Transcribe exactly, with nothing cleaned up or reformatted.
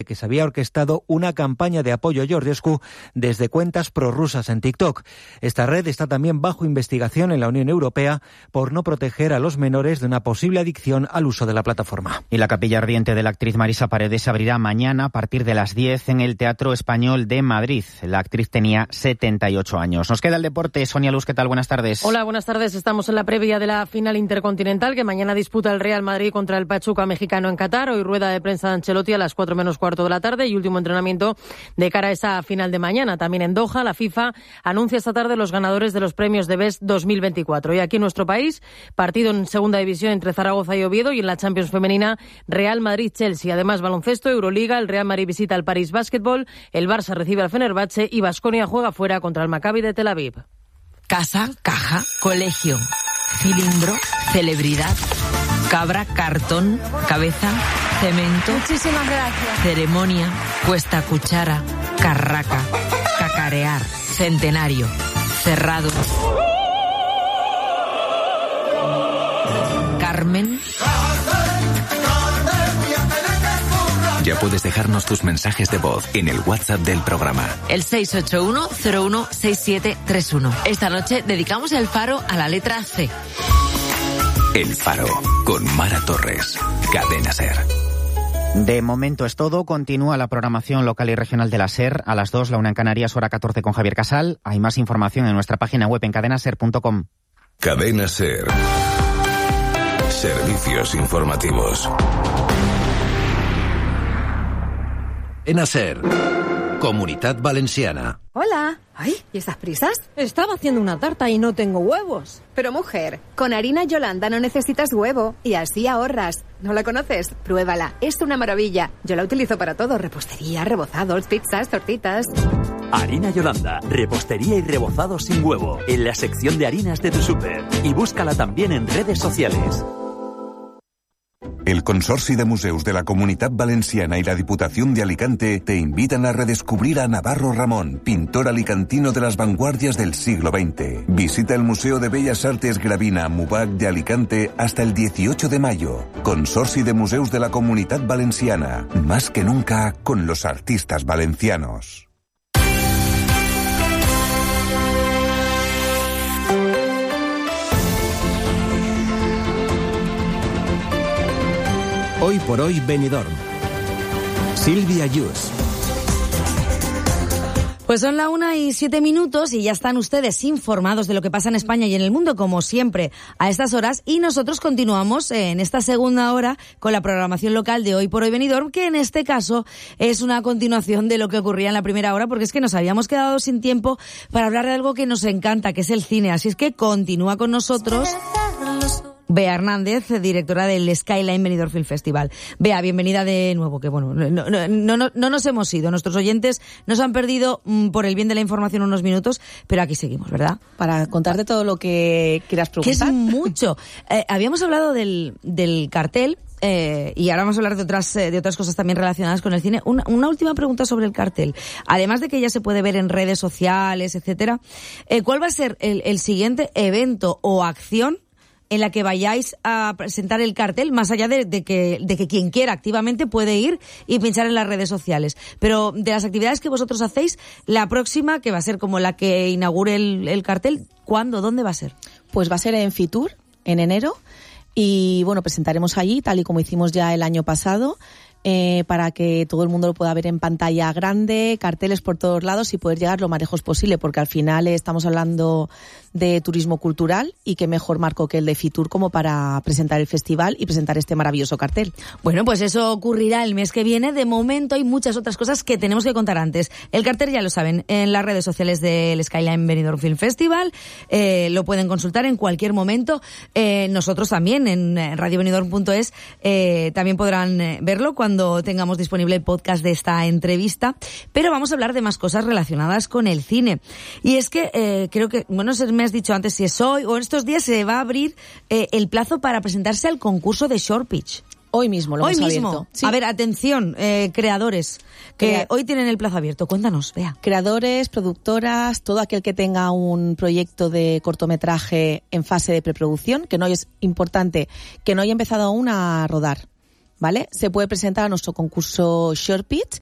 que se había orquestado una campaña de apoyo a Georgescu desde cuentas prorrusas en TikTok. Esta red está también bajo investigación en la Unión Europea por no proteger a los menores de una posible adicción al uso de la plataforma. Y la capilla ardiente de la actriz Marisa Paredes se abrirá mañana a partir de las diez en el Teatro Español de Madrid. La actriz tenía setenta y ocho años. Nos queda el deporte. Sonia Luz, ¿qué tal? Buenas tardes. Hola, buenas tardes. Estamos en la previa de la final intercontinental que mañana disputa el Real Madrid contra el Pachuca mexicano en Qatar. Hoy rueda de prensa de Ancelotti a las cuatro menos cuarto de la tarde y último entrenamiento de cara a esa final de mañana. También en Doha, la FIFA anuncia esta tarde los ganadores de los premios de Best dos mil veinticuatro. Y aquí en nuestro país, partido en segunda división entre Zaragoza y Oviedo, y en la Champions femenina, Real Madrid-Chelsea. Además, baloncesto, Euroliga, el Real Madrid visita al París Basketball, el Barça recibe al Fenerbahce y Baskonia juega fuera contra el Maccabi de Tel Aviv. Casa, caja, colegio, cilindro, celebridad, cabra, cartón, cabeza, cemento. Muchísimas gracias. Ceremonia, cuesta, cuchara, carraca, cacarear, centenario, cerrado. Carmen. Ya puedes dejarnos tus mensajes de voz en el WhatsApp del programa. El seis ocho uno cero uno seis siete tres uno. Esta noche dedicamos el faro a la letra C. El Faro, con Mara Torres. Cadena SER. De momento es todo. Continúa la programación local y regional de la SER. A las dos, la una en Canarias, hora catorce con Javier Casal. Hay más información en nuestra página web en cadena ser punto com. Cadena SER. Servicios informativos. Cadena SER. Comunitat Valenciana. Hola. Ay, ¿y esas prisas? Estaba haciendo una tarta y no tengo huevos. Pero mujer, con harina Yolanda no necesitas huevo y así ahorras. ¿No la conoces? Pruébala, es una maravilla. Yo la utilizo para todo, repostería, rebozados, pizzas, tortitas. Harina Yolanda, repostería y rebozado sin huevo, en la sección de harinas de tu súper. Y búscala también en redes sociales. El Consorci de Museus de la Comunitat Valenciana y la Diputación de Alicante te invitan a redescubrir a Navarro Ramón, pintor alicantino de las vanguardias del siglo veinte. Visita el Museo de Bellas Artes Gravina Mubac de Alicante hasta el dieciocho de mayo. Consorci de Museus de la Comunitat Valenciana, más que nunca con los artistas valencianos. Hoy por hoy Benidorm. Silvia Yus. Pues son la una y siete minutos y ya están ustedes informados de lo que pasa en España y en el mundo, como siempre, a estas horas. Y nosotros continuamos en esta segunda hora con la programación local de Hoy por Hoy Benidorm, que en este caso es una continuación de lo que ocurría en la primera hora, porque es que nos habíamos quedado sin tiempo para hablar de algo que nos encanta, que es el cine. Así es que continúa con nosotros Bea Hernández, directora del Skyline Benidorm Film Festival. Bea, bienvenida de nuevo, que bueno, no, no, no, no, no nos hemos ido, nuestros oyentes nos han perdido mmm, por el bien de la información unos minutos, pero aquí seguimos, ¿verdad? Para contarte todo lo que quieras preguntar. Que es mucho. Eh, habíamos hablado del, del cartel, Eh, y ahora vamos a hablar de otras eh, de otras cosas también relacionadas con el cine. Una, una última pregunta sobre el cartel. Además de que ya se puede ver en redes sociales, etcétera, eh, ¿cuál va a ser el, el siguiente evento o acción en la que vayáis a presentar el cartel, más allá de, de que de que quien quiera activamente puede ir y pinchar en las redes sociales? Pero de las actividades que vosotros hacéis, la próxima, que va a ser como la que inaugure el, el cartel, ¿cuándo? ¿Dónde va a ser? Pues va a ser en Fitur, en enero. Y bueno, presentaremos allí, tal y como hicimos ya el año pasado, eh, para que todo el mundo lo pueda ver en pantalla grande, carteles por todos lados y poder llegar lo más lejos posible, porque al final estamos hablando de turismo cultural y qué mejor marco que el de Fitur como para presentar el festival y presentar este maravilloso cartel. Bueno, pues eso ocurrirá el mes que viene. De momento hay muchas otras cosas que tenemos que contar antes. El cartel, ya lo saben, en las redes sociales del Skyline Benidorm Film Festival, eh, lo pueden consultar en cualquier momento. Eh, nosotros también en radio benidorm punto es eh, también podrán eh, verlo cuando tengamos disponible el podcast de esta entrevista. Pero vamos a hablar de más cosas relacionadas con el cine. Y es que eh, creo que, bueno, me has dicho antes si es hoy o en estos días se va a abrir eh, el plazo para presentarse al concurso de Short Pitch. Hoy mismo lo hoy hemos mismo. abierto. Sí. A ver, atención, eh, creadores, que Crea- hoy tienen el plazo abierto. Cuéntanos, Bea. Creadores, productoras, todo aquel que tenga un proyecto de cortometraje en fase de preproducción, que no es importante, que no haya empezado aún a rodar, ¿vale? Se puede presentar a nuestro concurso Short Pitch